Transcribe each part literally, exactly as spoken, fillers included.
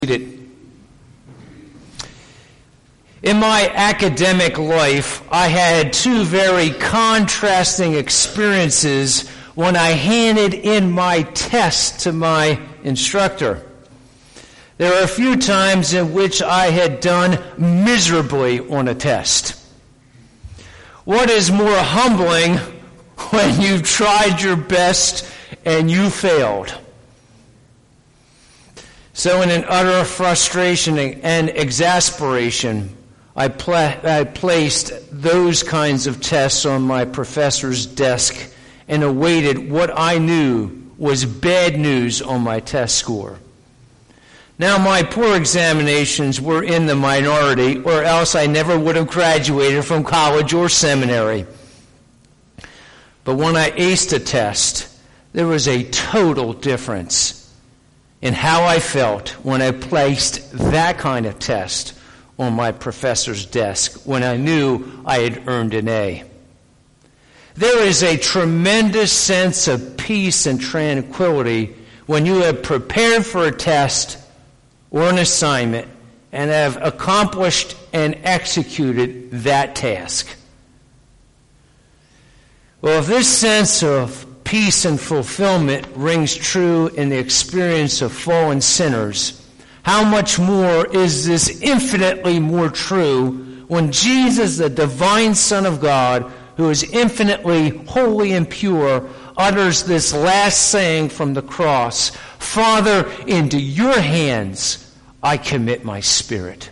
In my academic life, I had two very contrasting experiences when I handed in my test to my instructor. There were a few times in which I had done miserably on a test. What is more humbling when you've tried your best and you failed? So in an utter frustration and exasperation, I, pla- I placed those kinds of tests on my professor's desk and awaited what I knew was bad news on my test score. Now, my poor examinations were in the minority, or else I never would have graduated from college or seminary. But when I aced a test, there was a total difference in how I felt when I placed that kind of test on my professor's desk when I knew I had earned an A. There is a tremendous sense of peace and tranquility when you have prepared for a test or an assignment and have accomplished and executed that task. Well, if this sense of peace and fulfillment rings true in the experience of fallen sinners, how much more is this infinitely more true when Jesus, the divine Son of God, who is infinitely holy and pure, utters this last saying from the cross, "Father, into your hands I commit my spirit."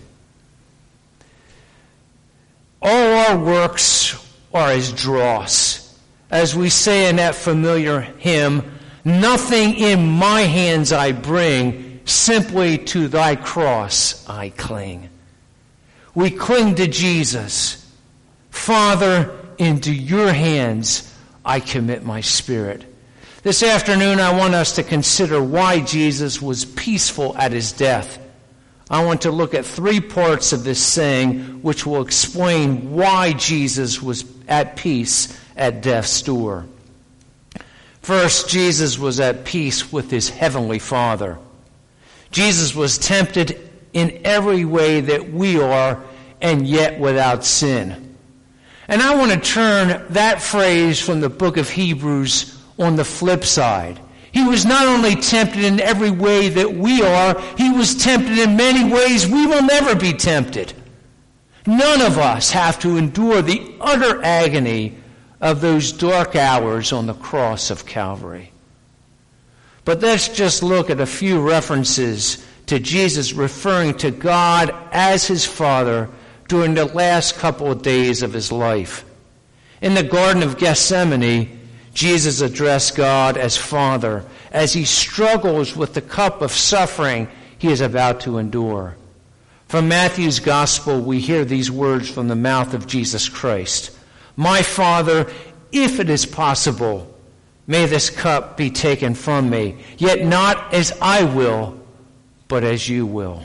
All our works are as dross. As we say in that familiar hymn, "Nothing in my hands I bring, simply to thy cross I cling." We cling to Jesus. "Father, into your hands I commit my spirit." This afternoon I want us to consider why Jesus was peaceful at his death. I want to look at three parts of this saying which will explain why Jesus was at peace at death's door. First, Jesus was at peace with his heavenly Father. Jesus was tempted in every way that we are, and yet without sin. And I want to turn that phrase from the book of Hebrews on the flip side. He was not only tempted in every way that we are, he was tempted in many ways we will never be tempted. None of us have to endure the utter agony of those dark hours on the cross of Calvary. But let's just look at a few references to Jesus referring to God as his Father during the last couple of days of his life. In the Garden of Gethsemane, Jesus addressed God as Father as he struggles with the cup of suffering he is about to endure. From Matthew's Gospel, we hear these words from the mouth of Jesus Christ. "My Father, if it is possible, may this cup be taken from me, yet not as I will, but as you will."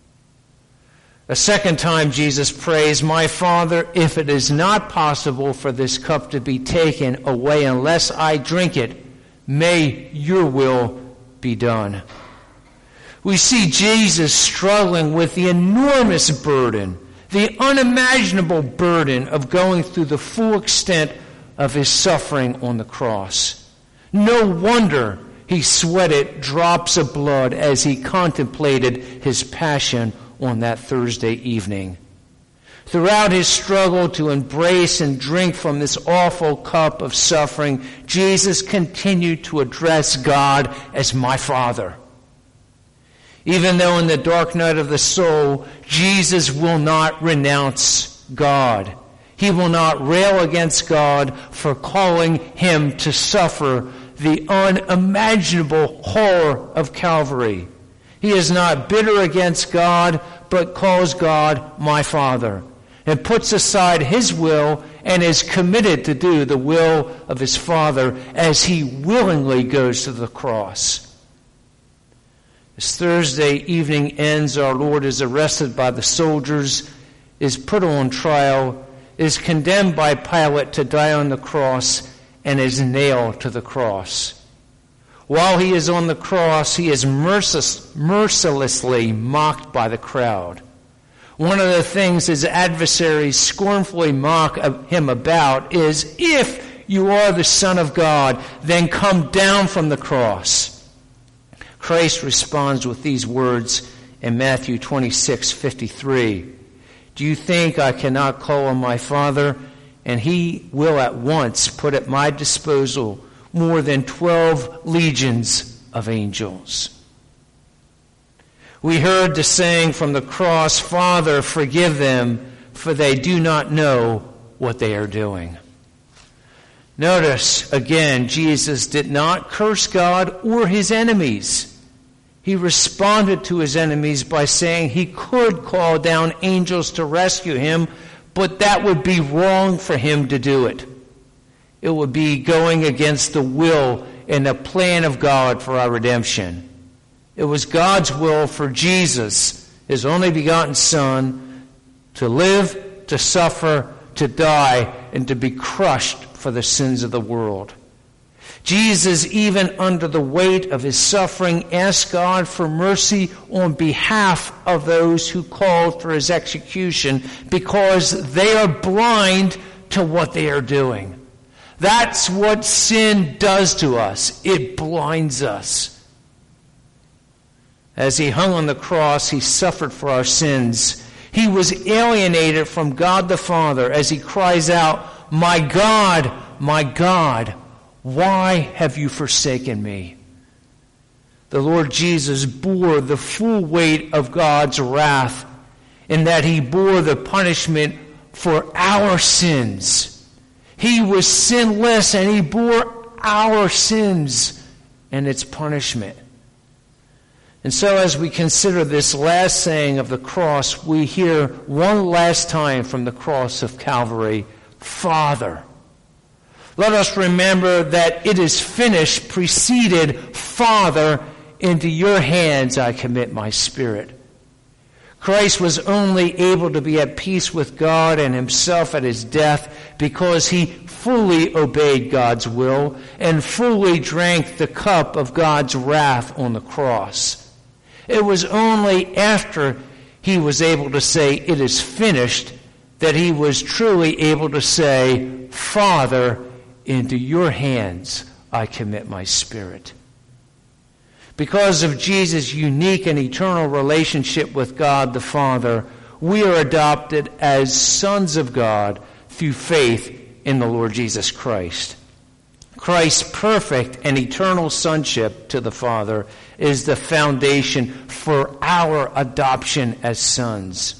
A second time Jesus prays, "My Father, if it is not possible for this cup to be taken away unless I drink it, may your will be done." We see Jesus struggling with the enormous burden, the unimaginable burden of going through the full extent of his suffering on the cross. No wonder he sweated drops of blood as he contemplated his passion on that Thursday evening. Throughout his struggle to embrace and drink from this awful cup of suffering, Jesus continued to address God as "my Father." Even though in the dark night of the soul, Jesus will not renounce God. He will not rail against God for calling him to suffer the unimaginable horror of Calvary. He is not bitter against God, but calls God "my Father," and puts aside his will and is committed to do the will of his Father as he willingly goes to the cross. As Thursday evening ends, our Lord is arrested by the soldiers, is put on trial, is condemned by Pilate to die on the cross, and is nailed to the cross. While he is on the cross, he is merciless, mercilessly mocked by the crowd. One of the things his adversaries scornfully mock him about is, if you are the Son of God, then come down from the cross. Christ responds with these words in Matthew twenty-six fifty-three. Do you think I cannot call on my Father, and he will at once put at my disposal more than twelve legions of angels? We heard the saying from the cross, Father, forgive them, for they do not know what they are doing. Notice, again, Jesus did not curse God or his enemies. He responded to his enemies by saying he could call down angels to rescue him, but that would be wrong for him to do it. It would be going against the will and the plan of God for our redemption. It was God's will for Jesus, his only begotten Son, to live, to suffer, to die, and to be crushed for the sins of the world. Jesus, even under the weight of his suffering, asked God for mercy on behalf of those who called for his execution, because they are blind to what they are doing. That's what sin does to us. It blinds us. As he hung on the cross, he suffered for our sins. He was alienated from God the Father as he cries out, My God, my God, why have you forsaken me? The Lord Jesus bore the full weight of God's wrath in that he bore the punishment for our sins. He was sinless and he bore our sins and its punishment. And so as we consider this last saying of the cross, we hear one last time from the cross of Calvary, Father. Let us remember that it is finished preceded, Father, into your hands I commit my spirit. Christ was only able to be at peace with God and himself at his death because he fully obeyed God's will and fully drank the cup of God's wrath on the cross. It was only after he was able to say, it is finished, that he was truly able to say, Father, into your hands I commit my spirit. Because of Jesus' unique and eternal relationship with God the Father, we are adopted as sons of God through faith in the Lord Jesus Christ. Christ's perfect and eternal sonship to the Father is the foundation for our adoption as sons.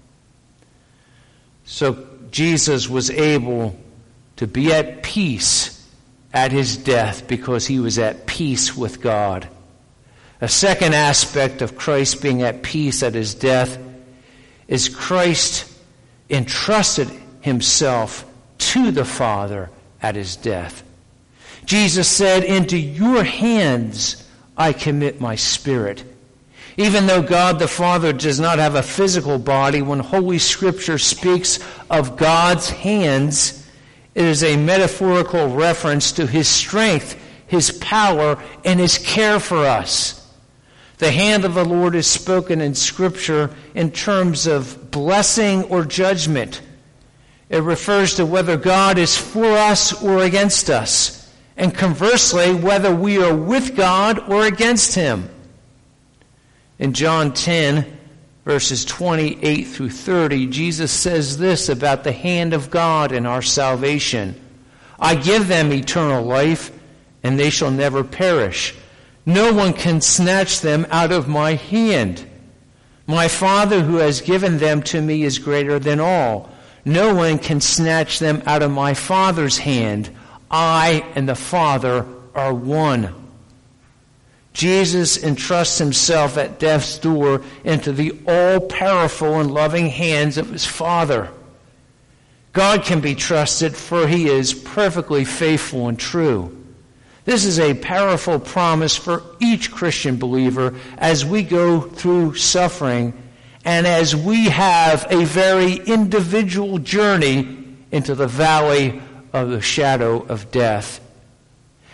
So Jesus was able to be at peace at his death because he was at peace with God. A second aspect of Christ being at peace at his death is Christ entrusted himself to the Father at his death. Jesus said, into your hands I commit my spirit. Even though God the Father does not have a physical body, when Holy Scripture speaks of God's hands, it is a metaphorical reference to his strength, his power, and his care for us. The hand of the Lord is spoken in Scripture in terms of blessing or judgment. It refers to whether God is for us or against us, and conversely, whether we are with God or against him. In John ten, verses twenty-eight through thirty, Jesus says this about the hand of God in our salvation. I give them eternal life, and they shall never perish. No one can snatch them out of my hand. My Father who has given them to me is greater than all. No one can snatch them out of my Father's hand. I and the Father are one. Jesus entrusts himself at death's door into the all-powerful and loving hands of his Father. God can be trusted, for he is perfectly faithful and true. This is a powerful promise for each Christian believer as we go through suffering and as we have a very individual journey into the valley of the shadow of death.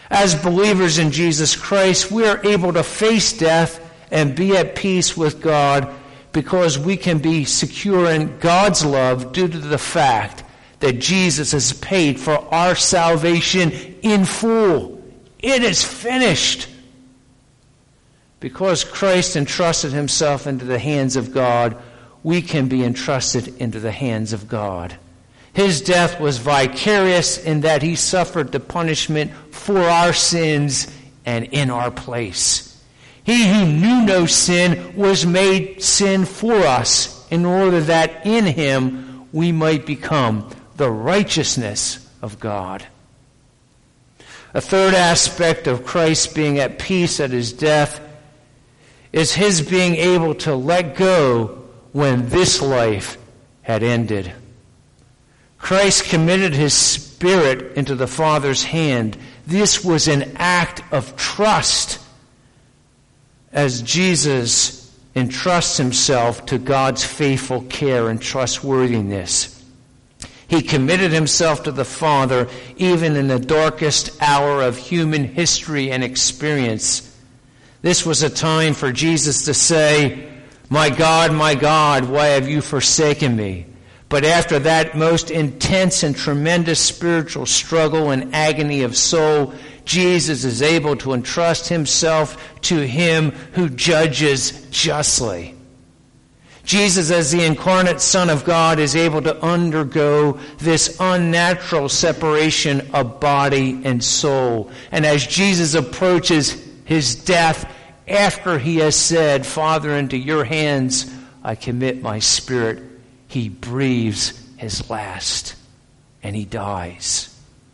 As believers in Jesus Christ, we are able to face death and be at peace with God because we can be secure in God's love due to the fact that Jesus has paid for our salvation in full. It is finished. Because Christ entrusted himself into the hands of God, we can be entrusted into the hands of God. His death was vicarious in that he suffered the punishment for our sins and in our place. He who knew no sin was made sin for us in order that in him we might become the righteousness of God. A third aspect of Christ being at peace at his death is his being able to let go when this life had ended. Christ committed his spirit into the Father's hand. This was an act of trust as Jesus entrusts himself to God's faithful care and trustworthiness. He committed himself to the Father even in the darkest hour of human history and experience. This was a time for Jesus to say, "My God, my God, why have you forsaken me?" But after that most intense and tremendous spiritual struggle and agony of soul, Jesus is able to entrust himself to him who judges justly. Jesus, as the incarnate Son of God, is able to undergo this unnatural separation of body and soul. And as Jesus approaches his death, after he has said, "Father, into your hands I commit my spirit," he breathes his last, and he dies.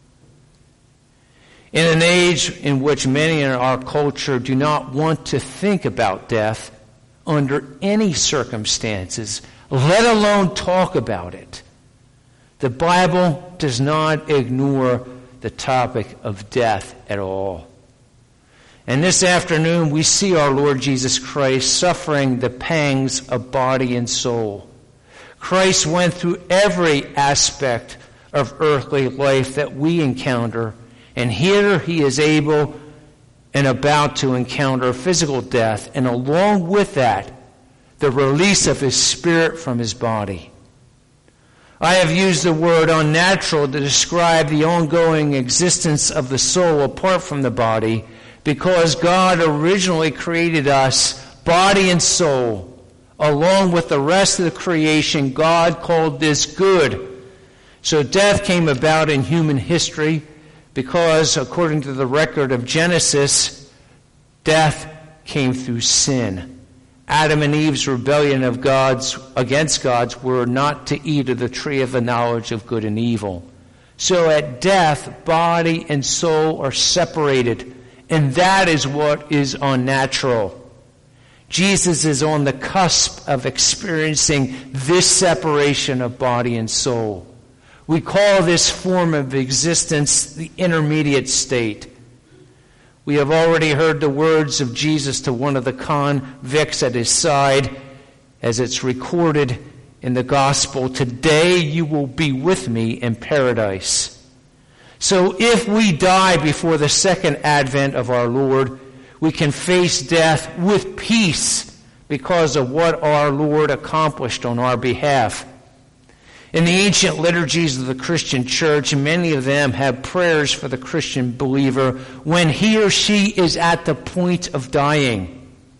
In an age in which many in our culture do not want to think about death under any circumstances, let alone talk about it, the Bible does not ignore the topic of death at all. And this afternoon we see our Lord Jesus Christ suffering the pangs of body and soul. Christ went through every aspect of earthly life that we encounter, and here he is able and about to encounter physical death, and along with that, the release of his spirit from his body. I have used the word unnatural to describe the ongoing existence of the soul apart from the body, because God originally created us, body and soul. Along with the rest of the creation, God called this good. So death came about in human history because, according to the record of Genesis, death came through sin. Adam and Eve's rebellion of God's against God's word not to eat of the tree of the knowledge of good and evil. So at death, body and soul are separated, and that is what is unnatural. Jesus is on the cusp of experiencing this separation of body and soul. We call this form of existence the intermediate state. We have already heard the words of Jesus to one of the convicts at his side, as it's recorded in the gospel, "Today you will be with me in paradise." So if we die before the second advent of our Lord, we can face death with peace because of what our Lord accomplished on our behalf. In the ancient liturgies of the Christian church, many of them have prayers for the Christian believer when he or she is at the point of dying.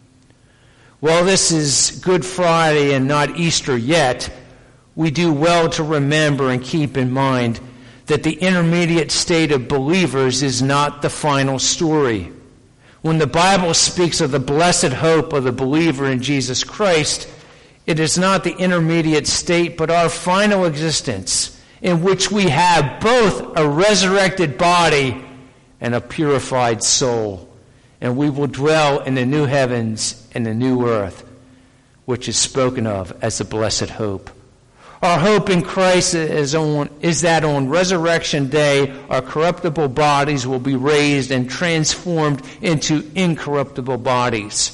While this is Good Friday and not Easter yet, we do well to remember and keep in mind that the intermediate state of believers is not the final story. When the Bible speaks of the blessed hope of the believer in Jesus Christ, it is not the intermediate state, but our final existence, in which we have both a resurrected body and a purified soul. And we will dwell in the new heavens and the new earth, which is spoken of as the blessed hope. Our hope in Christ is, on, is that on Resurrection Day, our corruptible bodies will be raised and transformed into incorruptible bodies.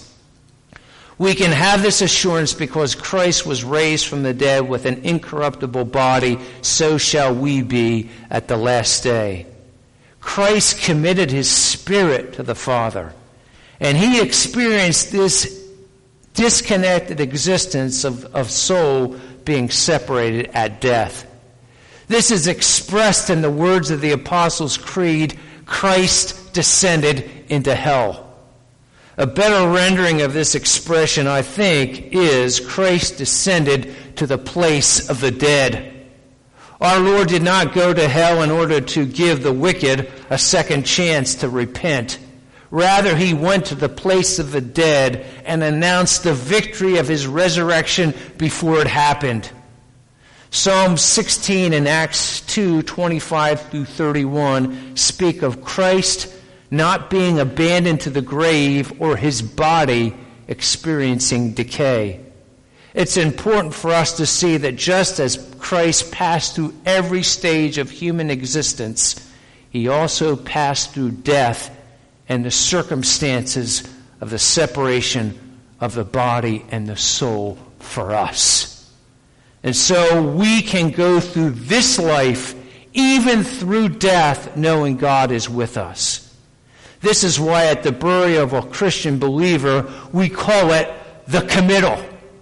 We can have this assurance because Christ was raised from the dead with an incorruptible body, so shall we be at the last day. Christ committed his spirit to the Father, and he experienced this disconnected existence of, of soul being separated at death. This is expressed in the words of the Apostles' Creed, Christ descended into hell. A better rendering of this expression, I think, is Christ descended to the place of the dead. Our Lord did not go to hell in order to give the wicked a second chance to repent. Rather, he went to the place of the dead and announced the victory of his resurrection before it happened. Psalm sixteen and Acts two, twenty-five through thirty-one speak of Christ not being abandoned to the grave or his body experiencing decay. It's important for us to see that just as Christ passed through every stage of human existence, he also passed through death and the circumstances of the separation of the body and the soul for us. And so we can go through this life, even through death, knowing God is with us. This is why at the burial of a Christian believer, we call it the committal.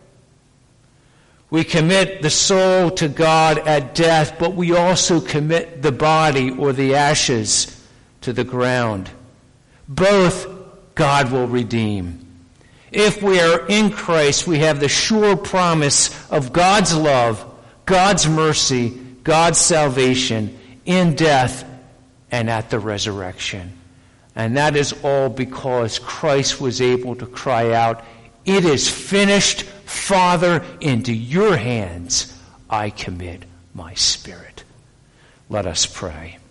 We commit the soul to God at death, but we also commit the body or the ashes to the ground. Both God will redeem. If we are in Christ, we have the sure promise of God's love, God's mercy, God's salvation in death and at the resurrection. And that is all because Christ was able to cry out, "It is finished. Father, into your hands I commit my spirit." Let us pray.